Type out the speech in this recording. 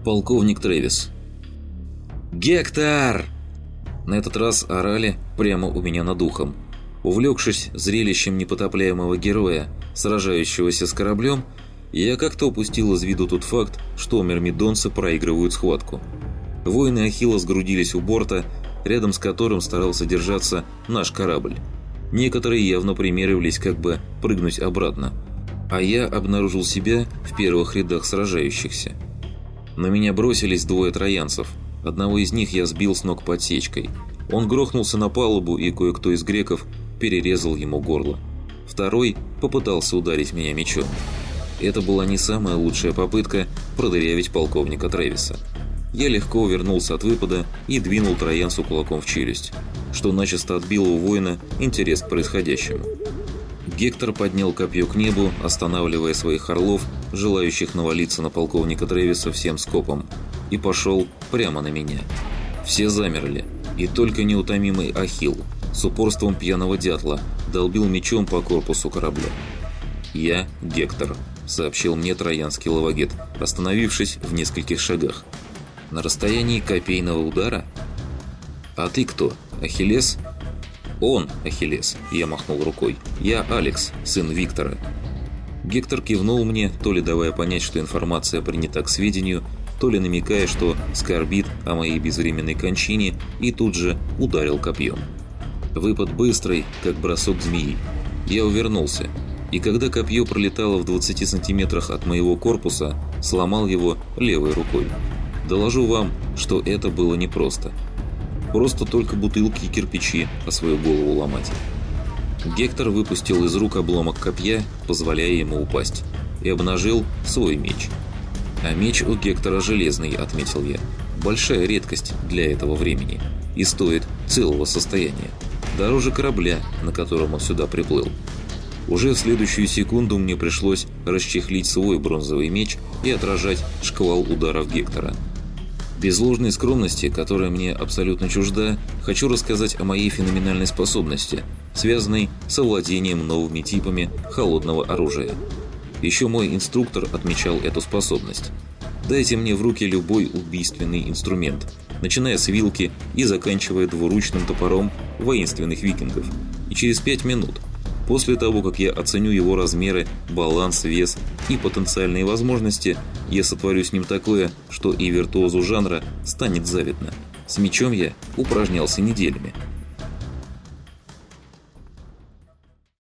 Полковник Трэвис. «Гектор!» На этот раз орали прямо у меня над ухом. Увлекшись зрелищем непотопляемого героя, сражающегося с кораблем, я как-то упустил из виду тот факт, что мирмидонцы проигрывают схватку. Воины Ахилла сгрудились у борта, рядом с которым старался держаться наш корабль. Некоторые явно примеривались, как бы прыгнуть обратно, а я обнаружил себя в первых рядах сражающихся. На меня бросились двое троянцев. Одного из них я сбил с ног подсечкой. Он грохнулся на палубу, и кое-кто из греков перерезал ему горло. Второй попытался ударить меня мечом. Это была не самая лучшая попытка продырявить полковника Трэвиса. Я легко увернулся от выпада и двинул троянцу кулаком в челюсть, что начисто отбило у воина интерес к происходящему. Гектор поднял копье к небу, останавливая своих орлов, желающих навалиться на полковника Трэвиса всем скопом, и пошел прямо на меня. Все замерли, и только неутомимый Ахилл с упорством пьяного дятла долбил мечом по корпусу корабля. «Я Гектор», — сообщил мне троянский лавагет, остановившись в нескольких шагах. «На расстоянии копейного удара? А ты кто, Ахиллес?» «Он, Ахиллес», — я махнул рукой. «Я Алекс, сын Виктора». Гектор кивнул мне, то ли давая понять, что информация принята к сведению, то ли намекая, что скорбит о моей безвременной кончине, и тут же ударил копьем. Выпад быстрый, как бросок змеи. Я увернулся, и когда копье пролетало в 20 сантиметрах от моего корпуса, сломал его левой рукой. Доложу вам, что это было непросто. Просто только бутылки и кирпичи о свою голову ломать. Гектор выпустил из рук обломок копья, позволяя ему упасть, и обнажил свой меч. «А меч у Гектора железный», — отметил я. «Большая редкость для этого времени. И стоит целого состояния. Дороже корабля, на котором он сюда приплыл». Уже в следующую секунду мне пришлось расчехлить свой бронзовый меч и отражать шквал ударов Гектора. Без ложной скромности, которая мне абсолютно чужда, хочу рассказать о моей феноменальной способности, связанной с овладением новыми типами холодного оружия. Еще мой инструктор отмечал эту способность. Дайте мне в руки любой убийственный инструмент, начиная с вилки и заканчивая двуручным топором воинственных викингов, и через 5 минут, после того, как я оценю его размеры, баланс, вес и потенциальные возможности, я сотворю с ним такое, что и виртуозу жанра станет завидно. С мечом я упражнялся неделями.